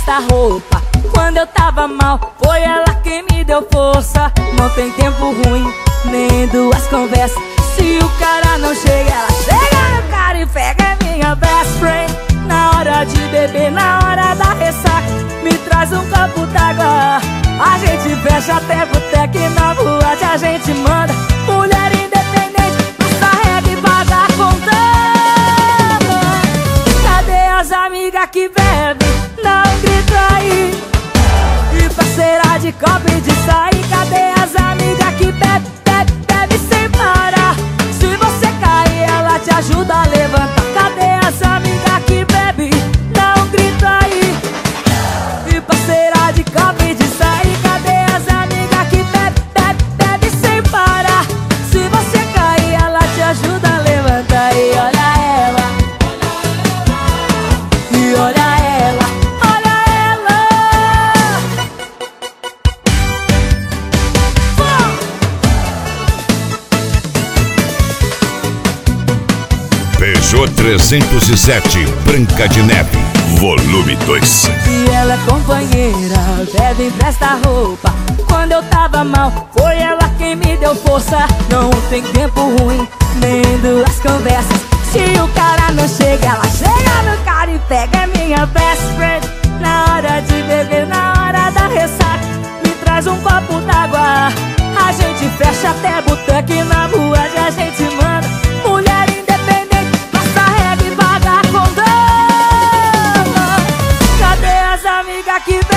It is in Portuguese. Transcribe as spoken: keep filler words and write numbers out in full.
empresta roupa. Quando eu tava mal, foi ela quem me deu força. Não tem tempo ruim, nem duas conversas. Se o cara não chega, ela chega no cara e pega. É minha best friend. Na hora de beber, na hora da ressaca, me traz um copo d'água. A gente fecha até boteca e na boate a gente manda. Mulher independente, passa regra e paga a conta. Cadê as amigas que bebem? Não grita aí. E parceira de copo e de sair. Cadê as amigas que bebem, bebe, bebe sem parar? Se você cair, ela te ajuda a levantar. Cadê as amigas que bebem? Não grita aí. E parceira de copo e de sair. Cadê as amigas que bebem, bebe, bebe sem parar? Se você cair, ela te ajuda a levantar. E olha ela, e olha ela, olha ela. Peugeot trezentos e sete Branca de Neve, volume dois. E ela é companheira, bebe, empresta roupa. Quando eu tava mal, foi ela quem me deu força. Não tem tempo ruim, nem duas conversas. Se o cara não chega, ela chega no cara e pega. É minha best friend. Na hora de beber, na hora da ressaca, me traz um copo d'água. A gente fecha até boteca e na rua a gente manda. Mulher independente, passa regra e paga a conta. Cadê as amigas que